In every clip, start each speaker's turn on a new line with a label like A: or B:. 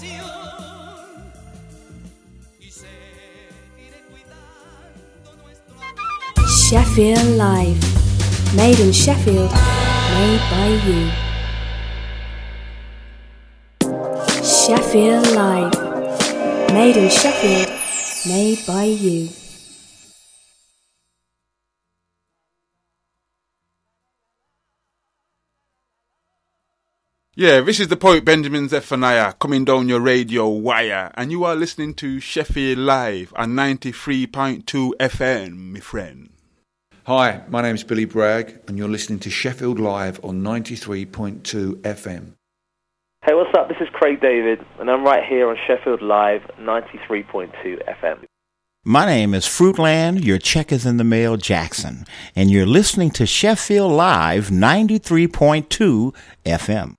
A: Sheffield Live. Made in Sheffield, made by you. Sheffield Live. Made in Sheffield, made by you.
B: Yeah, this is the poet Benjamin Zephaniah coming down your radio wire, and you are listening to Sheffield Live on 93.2 FM, my friend.
C: Hi, my name is Billy Bragg, and you're listening to Sheffield Live on 93.2 FM.
D: Hey, what's up? This is Craig David, and I'm right here on Sheffield Live 93.2 FM.
E: My name is Fruitland, your check is in the mail, Jackson, and you're listening to Sheffield Live 93.2 FM.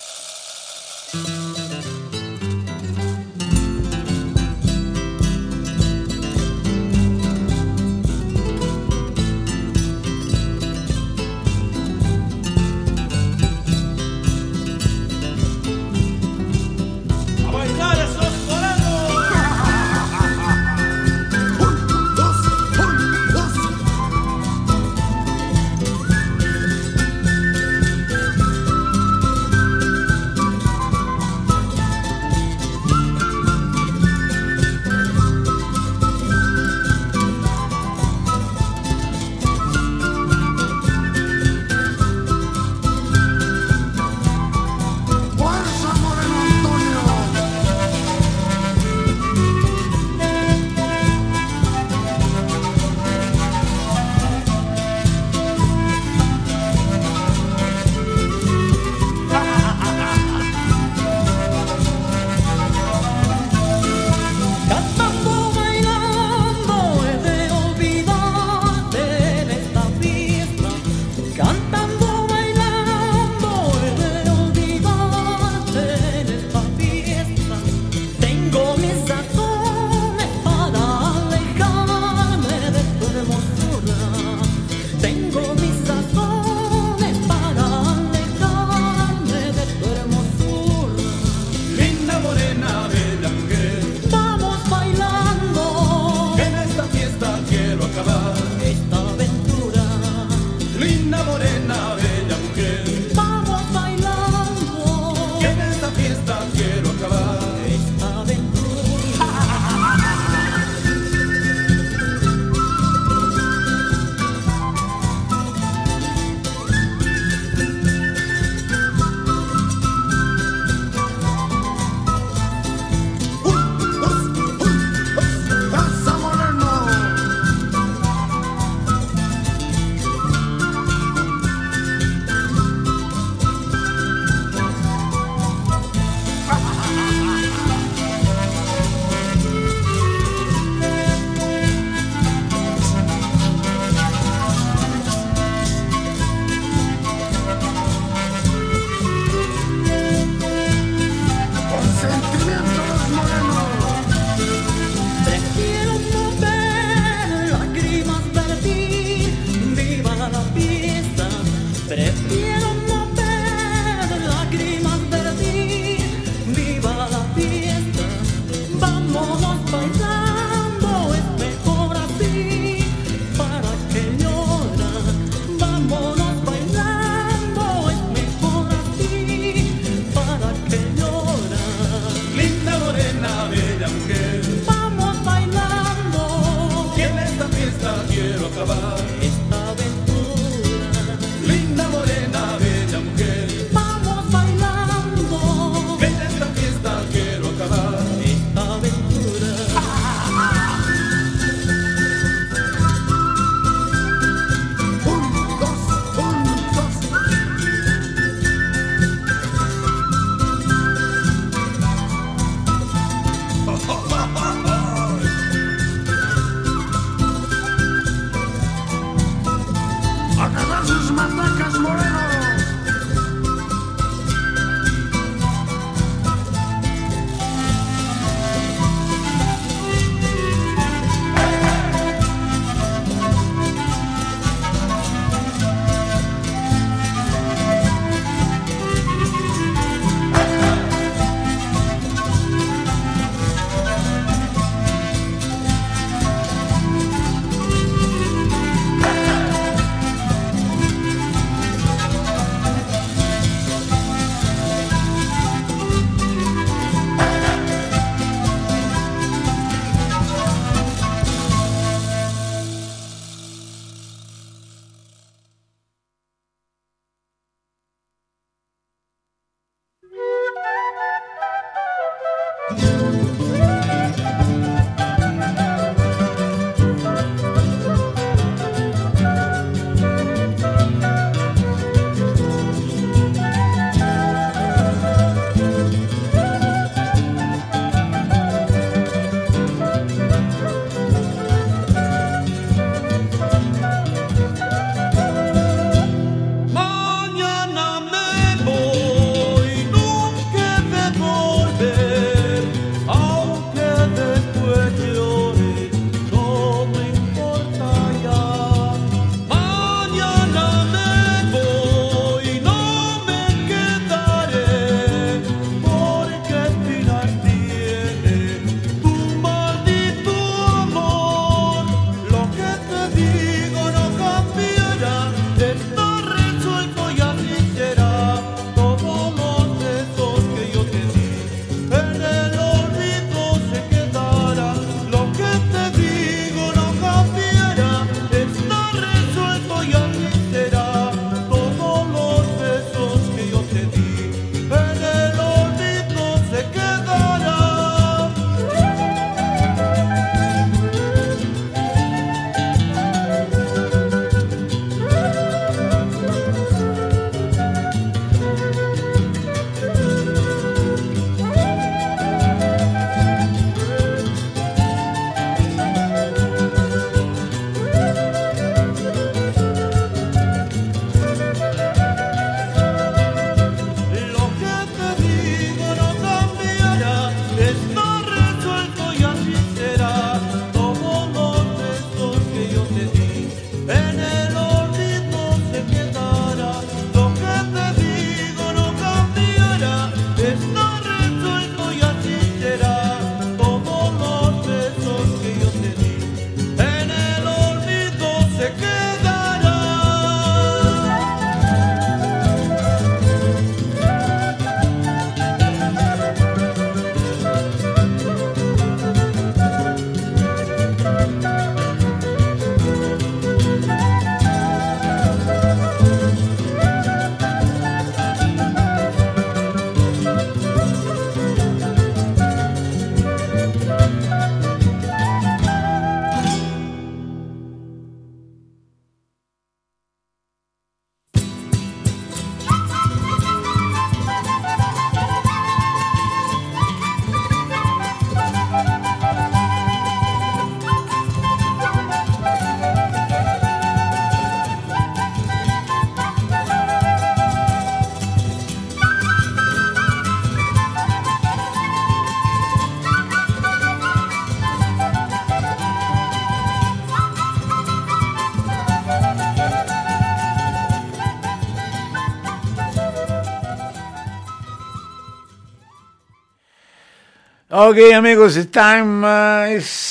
F: Okay, amigos, the time is,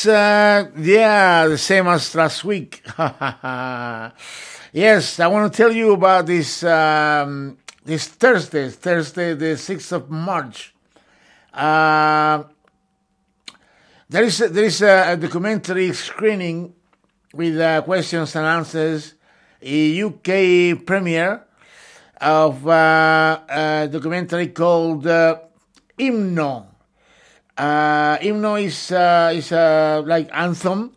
F: the same as last week. Yes, I want to tell you about this this Thursday, the 6th of March. There is a documentary screening with questions and answers, a UK premiere of a documentary called Hymno. Hymno is like anthem.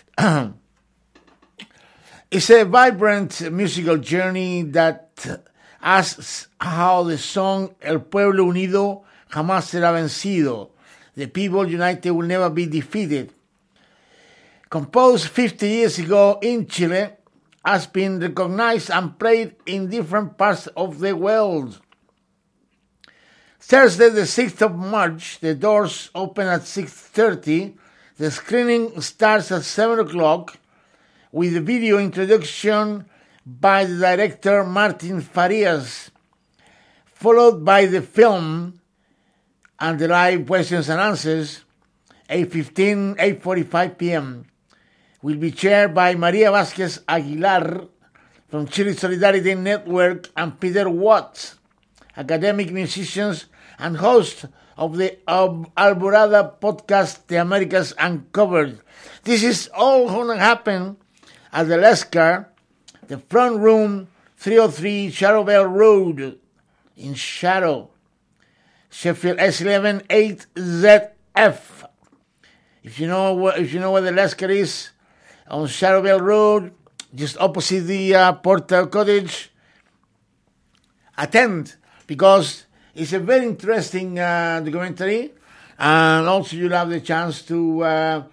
F: It's a vibrant musical journey that asks how the song El Pueblo Unido jamás será vencido. The people united will never be defeated. Composed 50 years ago in Chile, has been recognized and played in different parts of the world. Thursday, the 6th of March, the doors open at 6:30. The screening starts at 7 o'clock with a video introduction by the director Martin Farias, followed by the film and the live questions and answers, 8:15, 8:45 p.m. will be chaired by Maria Vázquez Aguilar from Chile Solidarity Network and Peter Watts, academic musicians and host of the Alborada podcast, The Americas Uncovered. This is all going to happen at the Lescar, the front room, 303 Shadowbell Road in Shadow. Sheffield S11 8ZF. If you know where the Lesker is, on Shadowvale Road, just opposite the Portal Cottage, attend, because it's a very interesting documentary, and also you'll have the chance to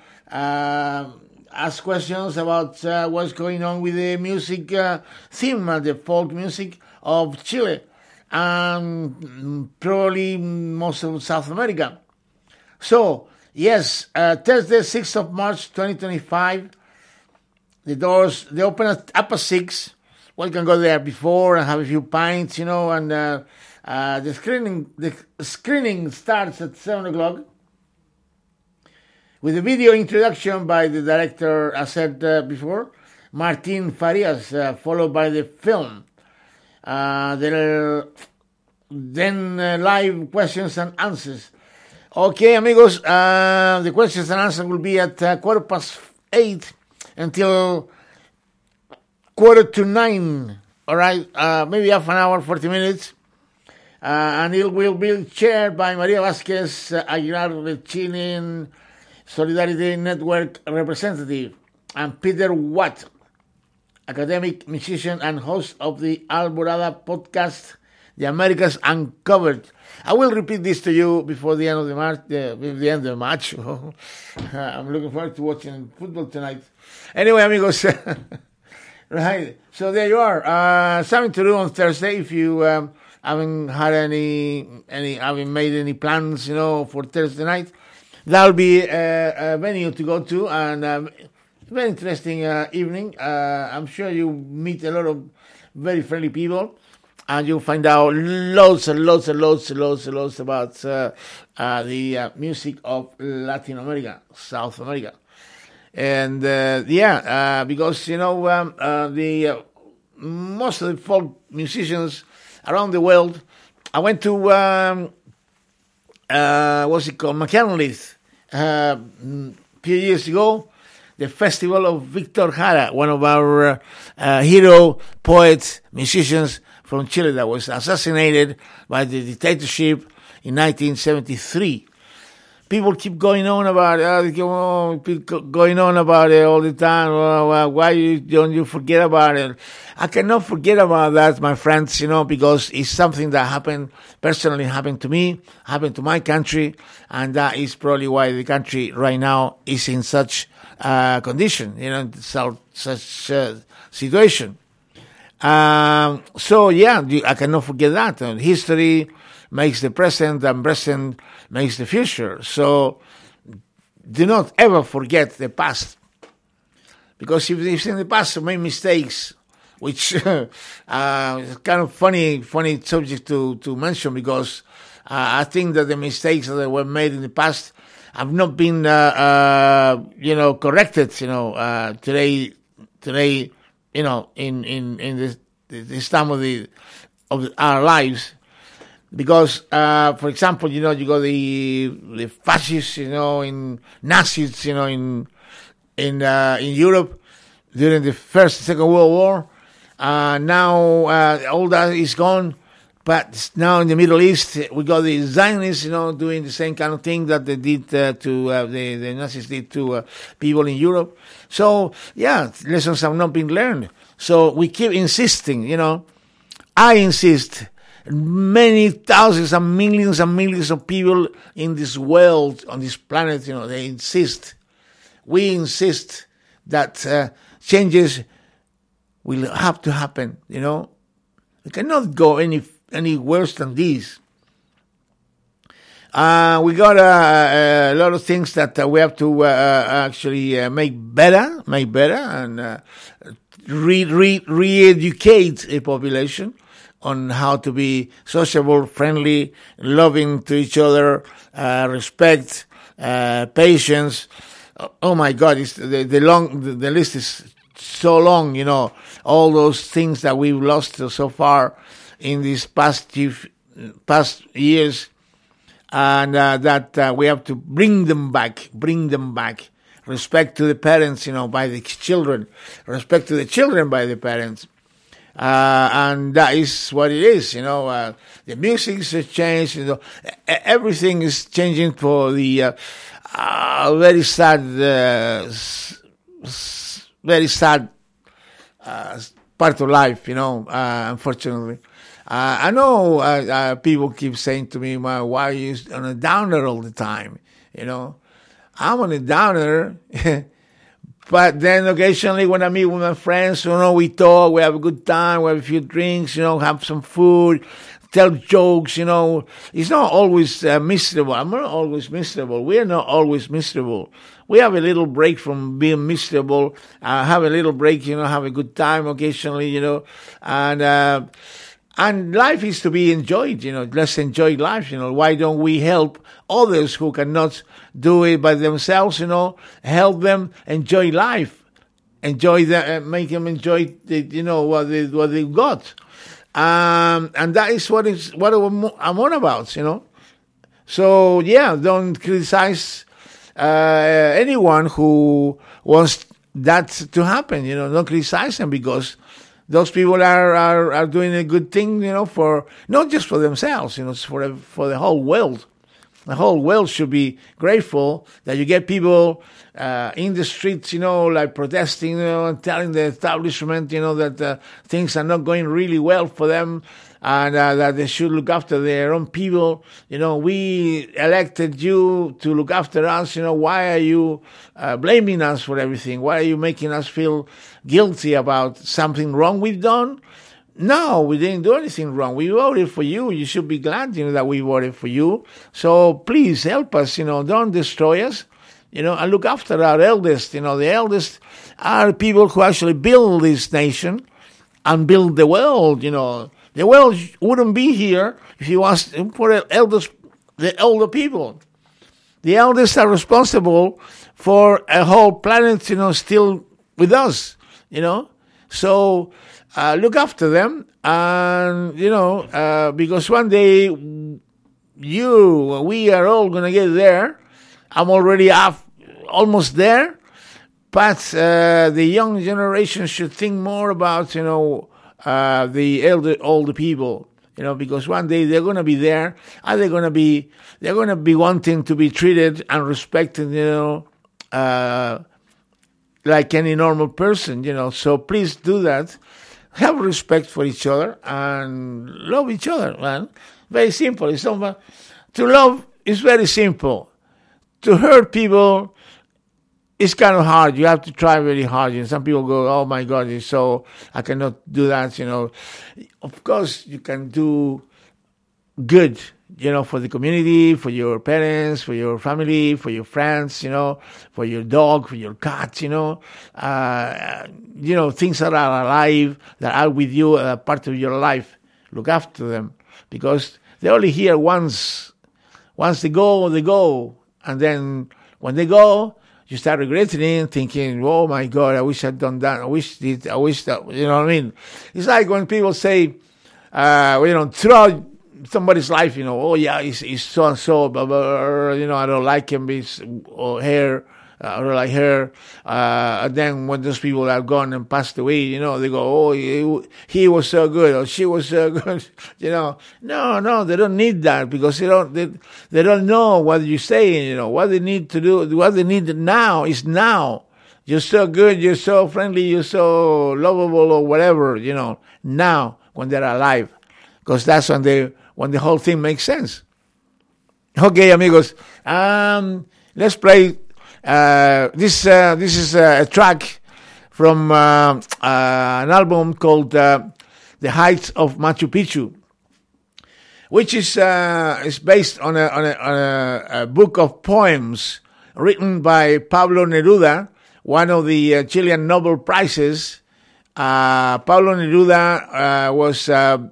F: ask questions about what's going on with the music theme, the folk music of Chile, and probably most of South America. So, yes, Thursday, 6th of March, 2025, they open up at 6. Well, you can go there before and have a few pints, and the screening starts at 7 o'clock with a video introduction by the director, as said before, Martin Farias, followed by the film. Then live questions and answers. Okay, amigos, the questions and answers will be at 8:15 until 8:45. All right, maybe half an hour, 40 minutes. And it will be chaired by Maria Vasquez Aguilar, the Chilean Solidarity Network representative, and Peter Watt, academic, musician, and host of the Alborada podcast, The Americas Uncovered. I will repeat this to you before the end of the match. I'm looking forward to watching football tonight. Anyway, amigos, right. So there you are. Something to do on Thursday if you haven't had haven't made any plans, for Thursday night. That'll be a venue to go to, and very interesting evening. I'm sure you meet a lot of very friendly people, and you'll find out loads about the music of Latin America, South America. And because the most of the folk musicians around the world, I went to McKinley's a few years ago, the festival of Victor Jara, one of our hero poets, musicians from Chile that was assassinated by the dictatorship in 1973. People keep going on about it all the time. Why don't you forget about it? I cannot forget about that, my friends, because it's something that personally happened to me, happened to my country, and that is probably why the country right now is in such condition, such situation. I cannot forget that. History makes the present, and present makes the future. So do not ever forget the past. Because if in the past you made mistakes, which is kind of funny subject to mention, because I think that the mistakes that were made in the past have not been corrected, today, in this time of our lives. Because, for example, you got the fascists, in Nazis, in Europe during the First and Second World War. Now all that is gone, but now in the Middle East we got the Zionists, doing the same kind of thing that they did the Nazis did to people in Europe. So lessons have not been learned. So we keep insisting, I insist. Many thousands and millions of people in this world, on this planet, they insist. We insist that changes will have to happen, We cannot go any worse than this. We got a lot of things that we have to actually make better, and re-educate a population on how to be sociable, friendly, loving to each other, respect, patience. Oh my God, the list is so long, all those things that we've lost so far in these past years, and that we have to bring them back. Respect to the parents, by the children. Respect to the children by the parents. And that is what it is, the music has changed, everything is changing for the very sad part of life, unfortunately. I know people keep saying to me, why are you on a downer all the time? I'm on a downer, but then occasionally when I meet with my friends, we talk, we have a good time, we have a few drinks, have some food, tell jokes, It's not always miserable. I'm not always miserable. We are not always miserable. We have a little break from being miserable, have a little break, have a good time occasionally, and life is to be enjoyed, let's enjoy life, Why don't we help others who cannot do it by themselves, help them enjoy life, enjoy that, make them enjoy what they got. And that is what I'm on about, So, don't criticize anyone who wants that to happen, Don't criticize them because those people are doing a good thing, for not just for themselves, it's for the whole world. The whole world should be grateful that you get people in the streets, like protesting, and telling the establishment, that things are not going really well for them, and that they should look after their own people. We elected you to look after us. Why are you blaming us for everything? Why are you making us feel guilty about something wrong we've done? No, we didn't do anything wrong. We voted for you. You should be glad, that we voted for you. So please help us, don't destroy us, and look after our eldest. The eldest are people who actually build this nation and build the world, The world wouldn't be here if it was for the older people. The eldest are responsible for a whole planet, still with us, So look after them, and because one day we are all gonna get there. I'm already almost there, but the young generation should think more about the older people, because one day they're gonna be there, and they're gonna be wanting to be treated and respected, like any normal person, So please do that. Have respect for each other and love each other, man. Very simple. To love is very simple. To hurt people is kind of hard. You have to try very hard. Some people go, oh my God, I cannot do that, Of course, you can do good, for the community, for your parents, for your family, for your friends, for your dog, for your cat, things that are alive, that are with you, part of your life. Look after them, because they're only here once. Once they go. And then when they go, you start regretting it, thinking, oh my God, I wish I'd done that. I wish that, you know what I mean? It's like when people say, throughout somebody's life, oh yeah, he's so-and-so, blah, blah, I don't like him, or her, I don't like her. And then when those people are gone and passed away, they go, oh, he was so good, or she was so good, No, they don't need that, because they don't know what you're saying, what they need to do, what they need now is now. You're so good, you're so friendly, you're so lovable, or whatever, now, when they're alive. Because that's when the whole thing makes sense. Okay, amigos, let's play. This is a track from an album called The Heights of Machu Picchu, which is based on a book of poems written by Pablo Neruda, one of the Chilean Nobel Prizes. Pablo Neruda was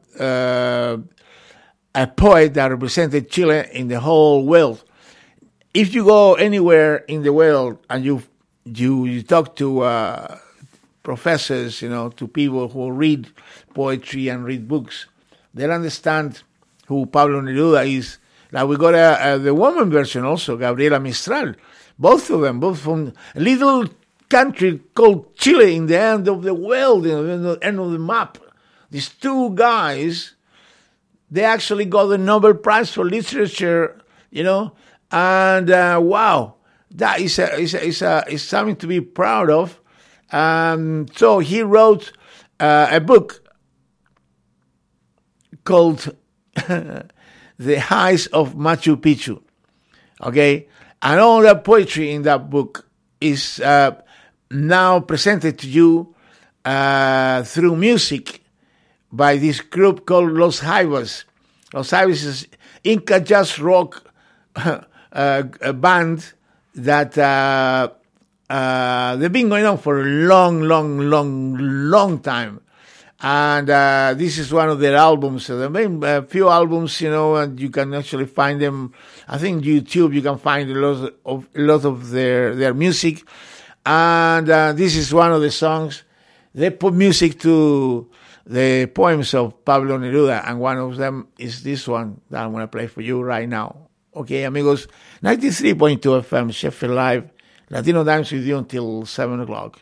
F: a poet that represented Chile in the whole world. If you go anywhere in the world and you talk to professors, to people who read poetry and read books, they'll understand who Pablo Neruda is. Now we got the woman version also, Gabriela Mistral. Both of them, both from a little country called Chile in the end of the world, in the end of the map. these two guys, they actually got the Nobel Prize for Literature, and wow, that is something to be proud of. So he wrote a book called The Heights of Machu Picchu. Okay, and all the poetry in that book is now presented to you through music by this group called Los Jaivas. Los Jaivas is Inca jazz rock a band that they've been going on for a long time. And this is one of their albums. There have a few albums, and you can actually find them. I think YouTube, you can find a lot of their music. And this is one of the songs. They put music to the poems of Pablo Neruda, and one of them is this one that I'm going to play for you right now. Okay, amigos, 93.2 FM, Sheffield Live, Latino Dance with you until 7 o'clock.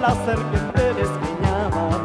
G: la serpiente despeñaba.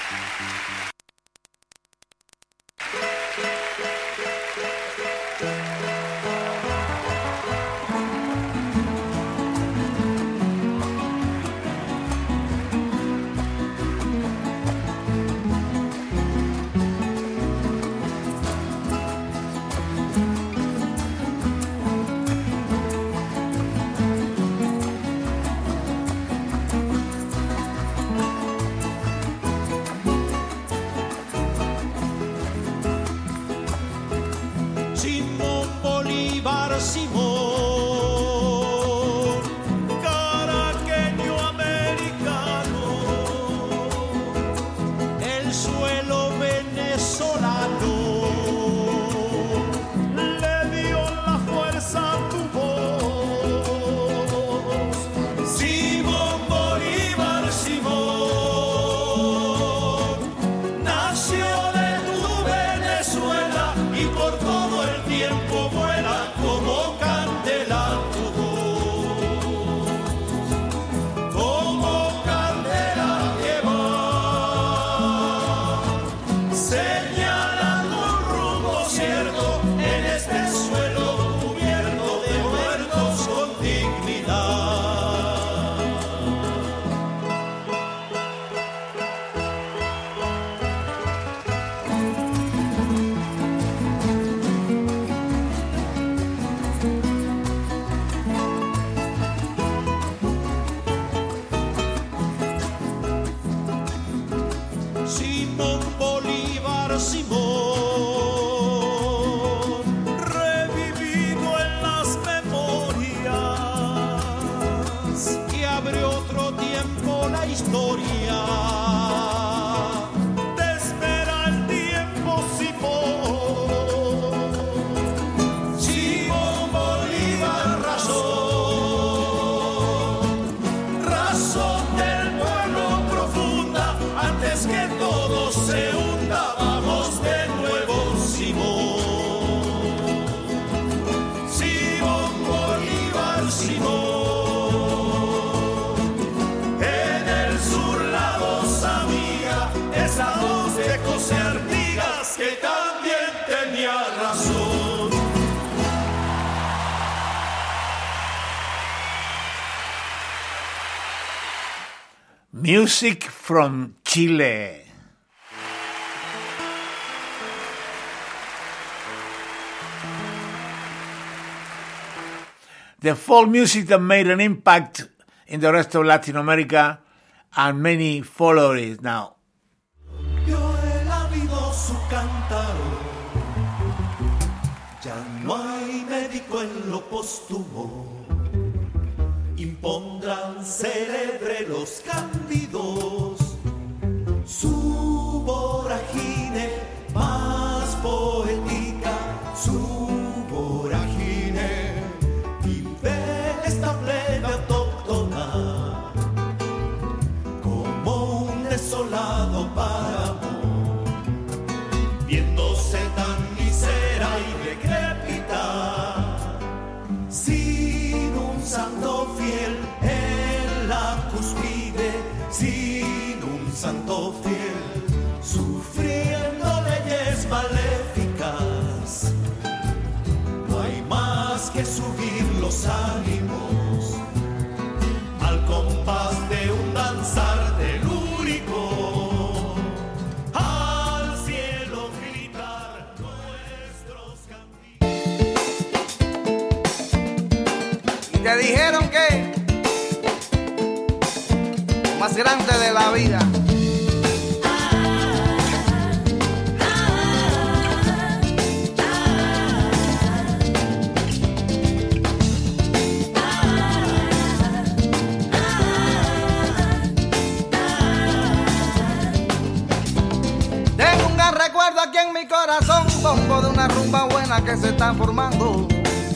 H: Simón Bolívar, Simón, caraqueño americano, el suelo venezolano le dio la fuerza a tu voz. Simón Bolívar, Simón, nació de tu Venezuela y por todo el tiempo vuela como candela tu voz, como candela que va señalando un rumbo cierto en este suelo cubierto de muertos con dignidad. Simón Bolívar, Simón, revivido en las memorias, que abrió otro tiempo la historia. Te espera el tiempo, Simón. Simón Bolívar, razón del pueblo profunda, antes que todo se hunda, vamos de nuevo, Simón. Simón Bolívar, Simón, en el sur la voz amiga, esa voz de José Artigas que también tenía razón.
F: Music from Chile. The folk music that made an impact in the rest of Latin America and many follow it now.
H: Yo he habido su cántaro, ya no hay médico en lo póstumo, impondrán célebre los cándidos, su vorágine más poética, su vorágine vive esta plebe autóctona como un desolado páramo, viéndose tan mísera y decrépita, sin un santo fiel en la cúspide, sin un santo fiel, sufriendo leyes maléficas. No hay más que subir los ánimos al compás de un danzar telúrico, al cielo gritar nuestros caminos.
I: Y te dijeron que lo más grande de la vida recuerdo aquí en mi corazón, bombo de una rumba buena que se está formando.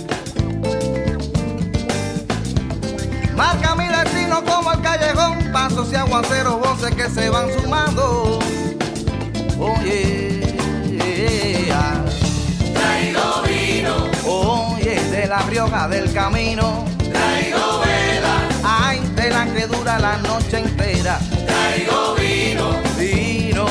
I: Marca mi destino como el callejón, pasos y aguaceros, voces que se van sumando. Oye,
H: traigo vino,
I: oye, de La Rioja del camino.
H: Traigo vela,
I: ay, de la que dura la noche entera.
H: Traigo vino,
I: vino.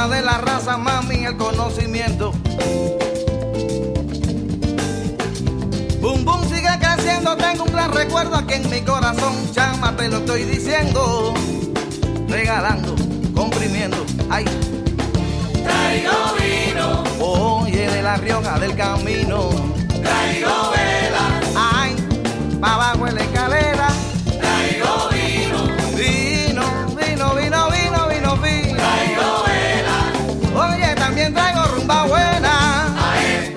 I: cuna de la raza, mami, el conocimiento. Boom, boom, sigue creciendo, tengo un gran recuerdo aquí en mi corazón. Chama, te lo estoy diciendo, regalando, comprimiendo, ay.
H: Traigo vino,
I: Oye, de La Rioja del camino.
H: traigo vela,
I: Ay, pa' abajo en la escalera.
H: traigo vino,
I: Vino, vino, vino, vino, vino, vino.
H: traigo vela,
I: Oye, también traigo rumba buena.
H: ae,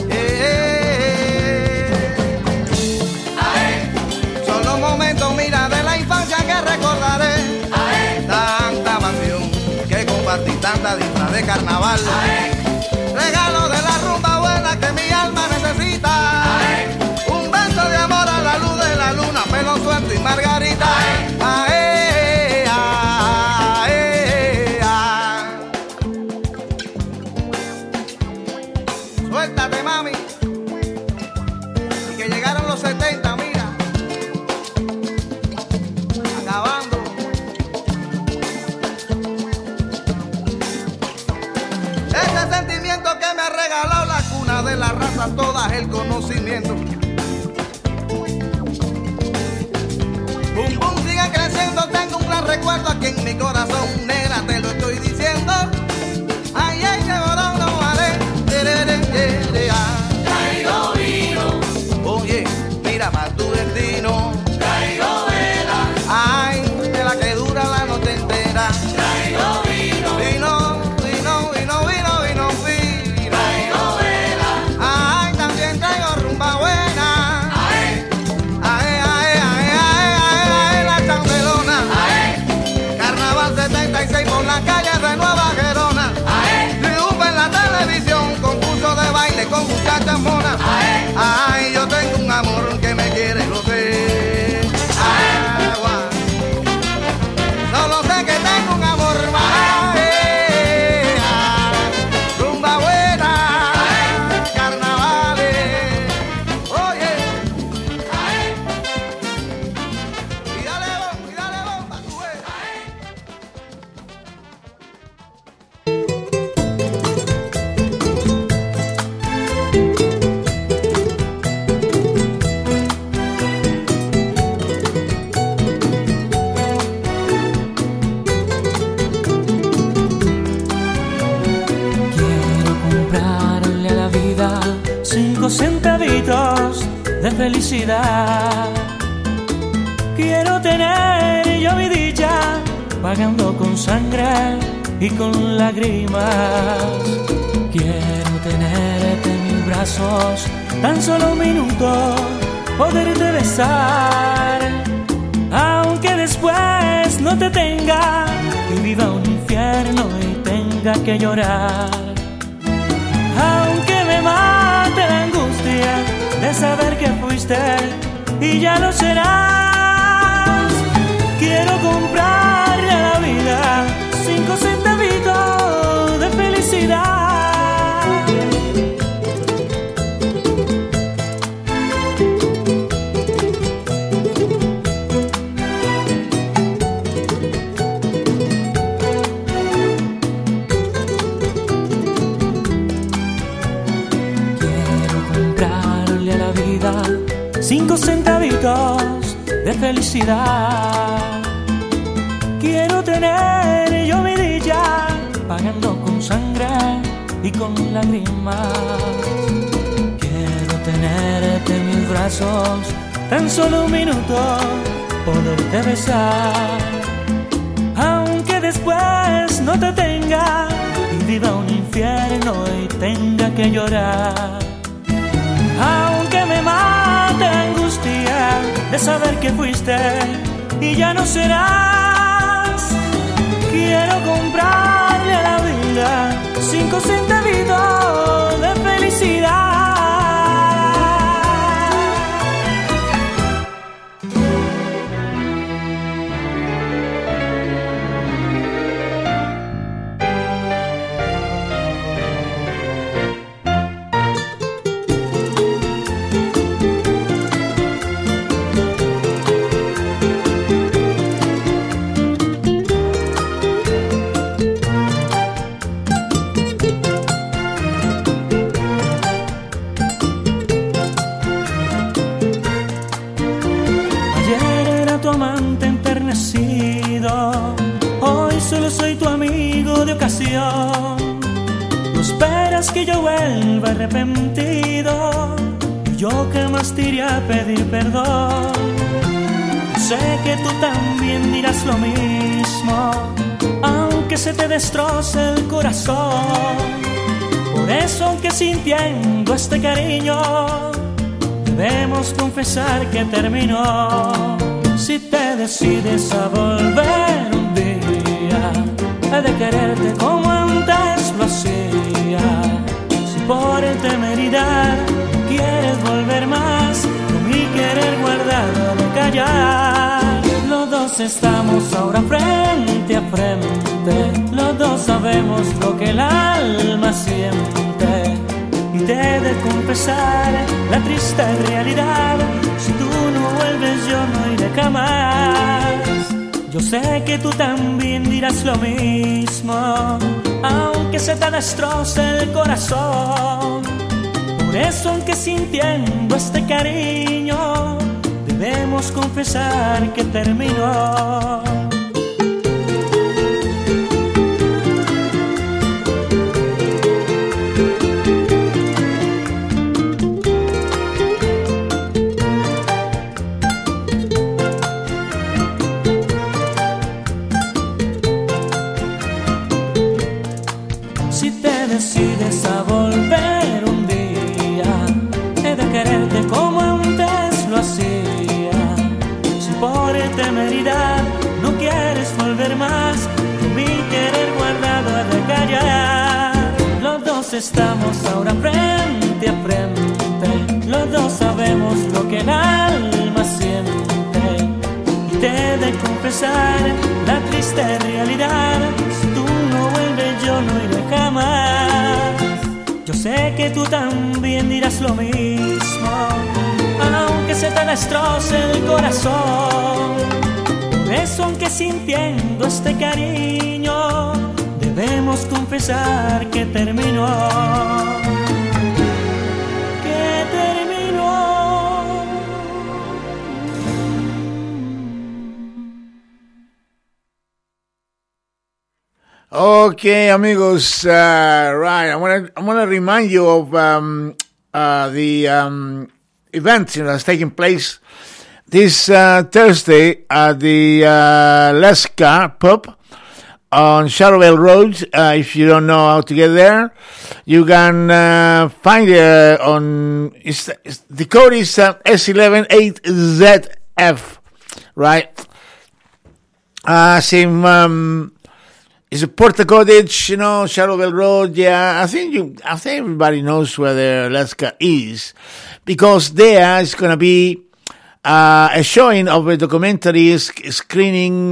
I: Son los momentos, mira, de la infancia que recordaré.
H: ae,
I: Tanta pasión que compartí, tanta disfraz de carnaval. Regalo de la rumba buena que mi alma necesita. Un beso de amor a la luz de la luna, pelo suelto y margarita. Ae, ae, ae. Suéltate, mami. Y que llegaron los 70, mira. Acabando. Ese sentimiento que me ha regalado la cuna de la raza, toda el conocimiento. Boom, boom, sigue creciendo, tengo un gran recuerdo aquí en mi corazón. Negra, te lo estoy diciendo. Ay, ay, que borón no vale.
H: traigo vino,
I: Oye, mira para tu destino.
H: traigo vela,
I: Ay, de la que dura la noche entera.
H: traigo vino,
I: Vino, vino, vino, vino, vino, vino.
H: traigo vela,
I: Ay, también traigo rumba buena.
H: ae,
I: Ay, ay, ay, ay, ay, ay, la chandelona. Carnaval 76 por las calles de Nueva Gerona. Triunfa en la televisión, concurso de baile con muchachas monas. Ay, yo tengo un amor que me quiere, lo sé. Agua. Solo sé que tengo un amor más. Rumba buena, carnavales. Oye. Y dale bomba, tú ves.
J: Quiero comprarle a la vida 5 centavitos de felicidad. Quiero tener yo mi dicha pagando con sangre y con lágrimas. Quiero tenerte en mis brazos tan solo un minuto, poderte besar, aunque después no te tenga y viva un infierno y tenga que llorar. Aunque me mate la angustia de saber que fuiste y ya lo serás. Quiero comprarle a la vida 5 centavitos de felicidad. Quiero comprarle a la vida 5 centavitos de felicidad. Quiero tener yo mi dicha pagando con sangre y con lágrimas. Quiero tenerte en mis brazos tan solo un minuto, poderte besar, aunque después no te tenga y viva un infierno y tenga que llorar. Aunque me mate la angustia de saber que fuiste y ya no serás. Quiero comprarle a la vida 5 centavitos de felicidad. motivo de ocasión. No esperas que yo vuelva arrepentido, y yo que más te iré a pedir perdón. Sé que tú también dirás lo mismo, aunque se te destroce el corazón. Por eso, aunque sintiendo este cariño, debemos confesar que terminó. Si te decides a volver un día, he de quererte como antes lo hacía. Si por temeridad quieres volver más, con mi querer guardado de callar. Los dos estamos ahora frente a frente, los dos sabemos lo que el alma siente. Y te he de confesar la triste realidad: si tú no vuelves yo no iré jamás. Yo sé que tú también dirás lo mismo, aunque se te destroce el corazón. Por eso, aunque sintiendo este cariño, debemos confesar que terminó. Si te decides a volver un día, he de quererte como antes lo hacía. Si por temeridad no quieres volver más, con mi querer guardado he de callar. Los dos estamos ahora frente a frente, los dos sabemos lo que el alma siente. Y te he de confesar la triste realidad: si tú no vuelves yo no iré jamás. Yo sé que tú también dirás lo mismo, aunque se te destroce el corazón. Por eso, aunque sintiendo este cariño, debemos confesar que terminó. Que terminó.
F: Okay, amigos, right. I want to remind you of the event that's taking place this Thursday at the Leska pub on Shadowvale Road. If you don't know how to get there, you can find it on. The code is S118ZF, right? It's a Porta Cottage, Shadowvale Road. Yeah, I think everybody knows where the Leska is, because there is going to be a showing of a documentary screening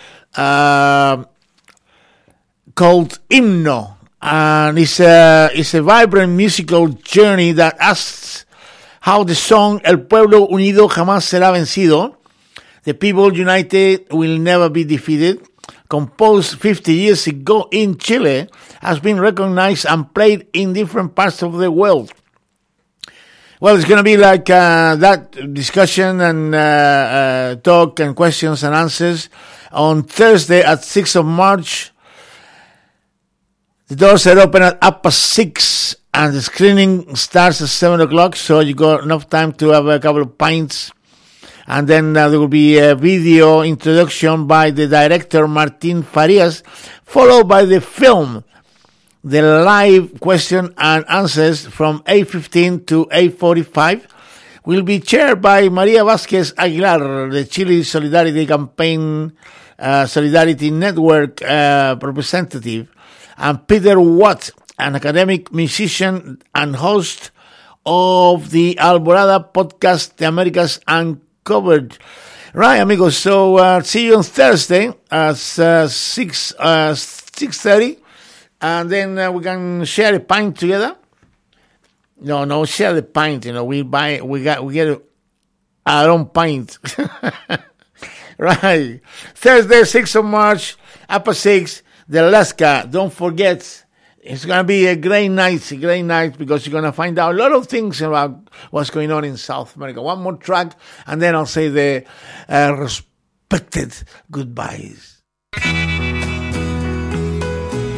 F: called Himno, and it's a vibrant musical journey that asks how the song El Pueblo Unido Jamás Será Vencido, The People United Will Never Be Defeated, composed 50 years ago in Chile, has been recognized and played in different parts of the world. Well, it's going to be like that discussion and talk and questions and answers on Thursday at 6th of March. The doors are open at 6:30 and the screening starts at 7 o'clock, so you got enough time to have a couple of pints. And then there will be a video introduction by the director Martín Farias, followed by the film. The live question and answers from 8:15 to 8:45 will be chaired by Maria Vázquez Aguilar, the Chile Solidarity Campaign Solidarity Network representative, and Peter Watt, an academic musician and host of the Alborada podcast, The Americas Uncovered. Right, amigos, so see you on Thursday at 6:30, and then we can share a pint together. No, share the pint, we get our own pint. Right, Thursday, 6th of March, 6:00, the Leska. Don't forget, it's going to be a great night, because you're going to find out a lot of things about what's going on in South America. One more track, and then I'll say the respected goodbyes.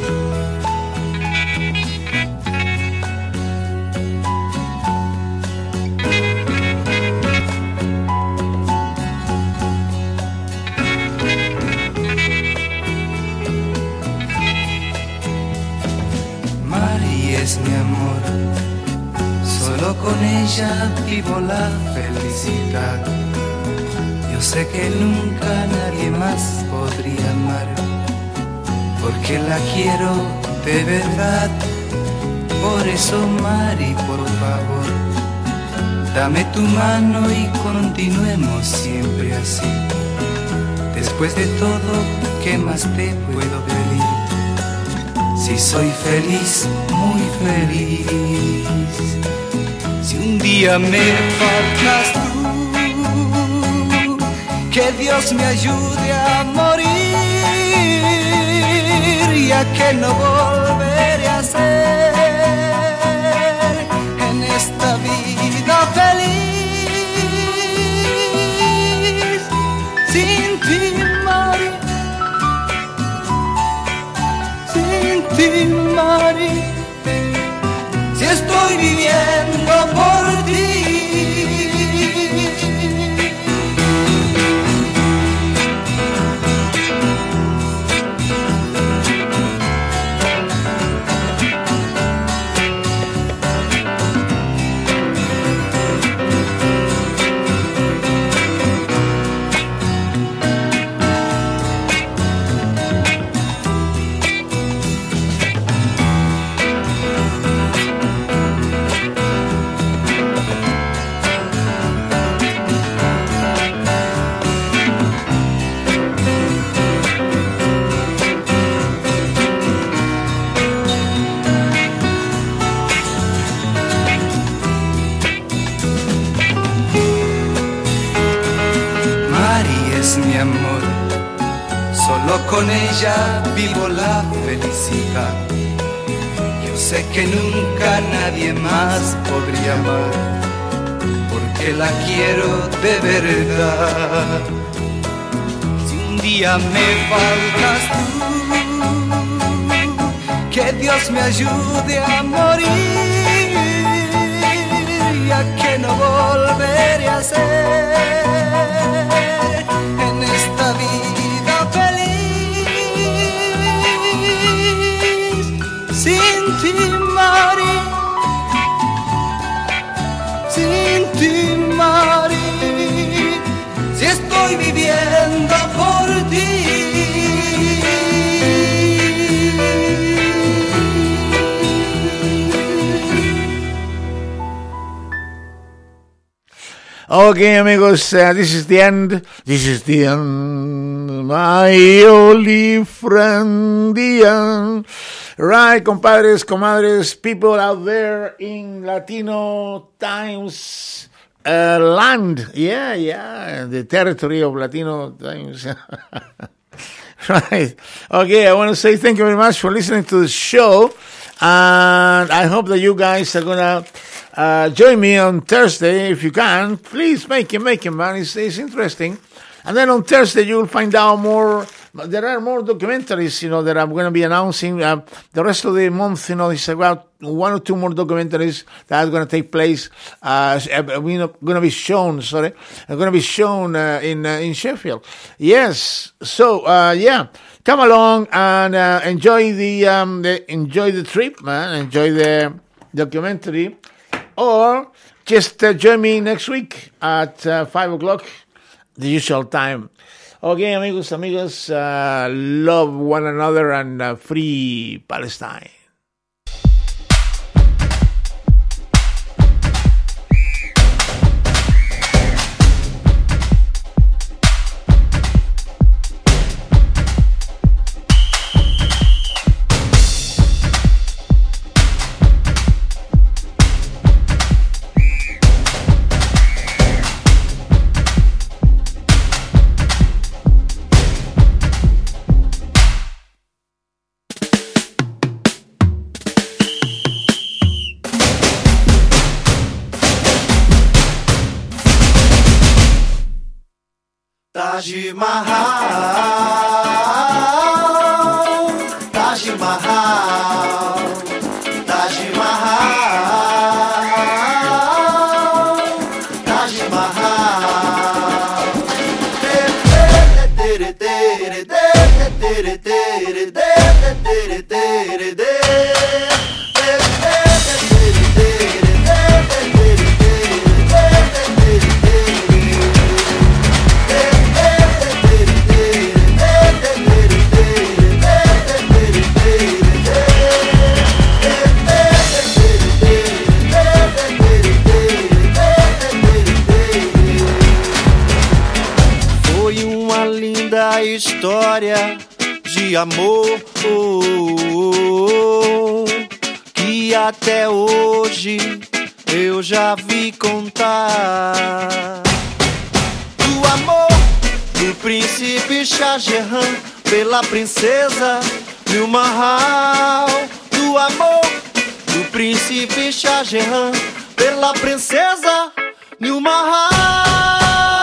K: es mi amor, solo con ella vivo la felicidad. Yo sé que nunca nadie más podría amar, porque la quiero de verdad. Por eso, Mari, por favor, dame tu mano y continuemos siempre así. Después de todo, ¿qué más te puedo pedir? Si soy feliz, muy feliz. Si un día me faltas tú, que Dios me ayude a morir, ya que no volveré a ser en esta vida feliz. Sin ti, Mari, sin ti, Mari, si estoy viviendo por ti. Con ella vivo la felicidad. Yo sé que nunca nadie más podría amar, porque la quiero de verdad. Si un día me faltas tú, que Dios me ayude a morir, ya que no volveré a ser en esta vida feliz. Sin ti, Mari, sin ti, Mari, si estoy viviendo por ti.
F: Okay, amigos, this is the end. This is the end, my only friend, the end. Right, compadres, comadres, people out there in Latino Times land. Yeah, the territory of Latino Times. Right. Okay, I want to say thank you very much for listening to the show. And I hope that you guys are going to join me on Thursday. If you can, please make it, man. It's interesting. And then on Thursday, you will find out more. There are more documentaries, that I'm going to be announcing. The rest of the month, it's about 1 or 2 more documentaries that are going to take place. Going to be shown. Are going to be shown in Sheffield. Yes. So come along and enjoy the trip, man. Enjoy the documentary, or just join me next week at 5:00, the usual time. Okay, amigos, love one another and free Palestine.
H: Taj Mahal, Taj Mahal, Taj Mahal, Taj Mahal.
L: história de amor que até hoje eu já vi contar. Do amor do príncipe Shah Jahan pela princesa Nil Mahal. Do amor do príncipe Shah Jahan pela princesa Nil Mahal.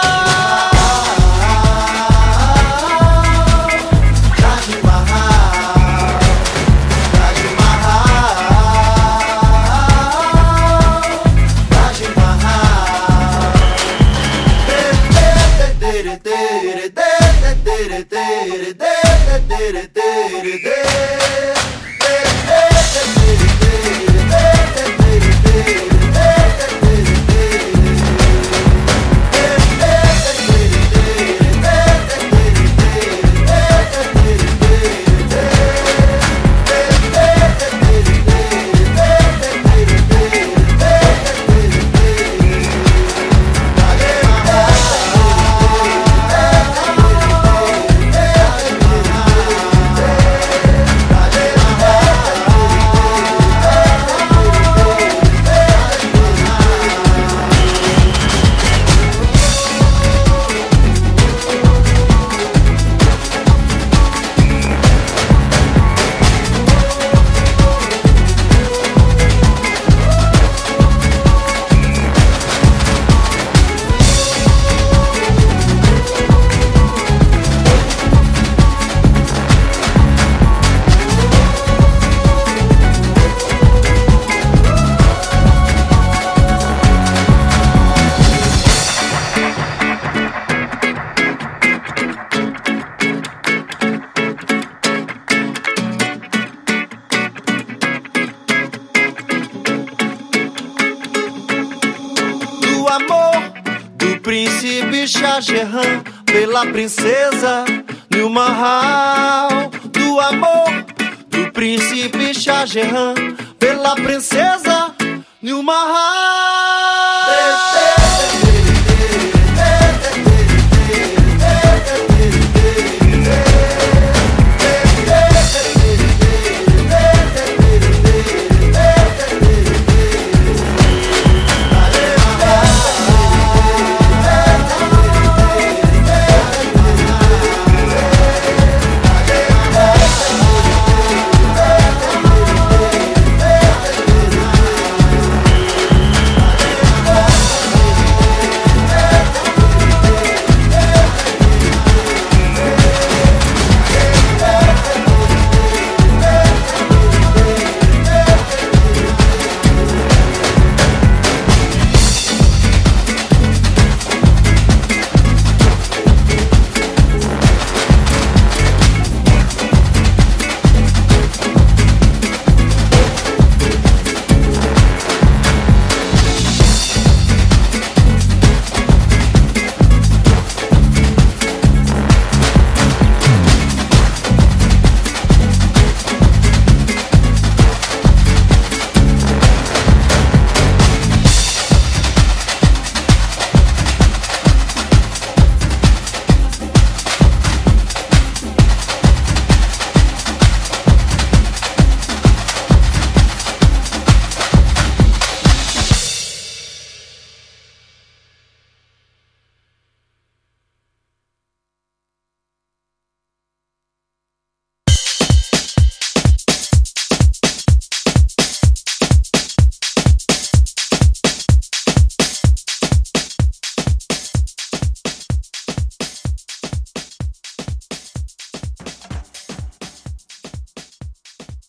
L: Shah Jahan pela princesa Nil Mahal. Do amor do príncipe Shah Jahan pela princesa Nil Mahal.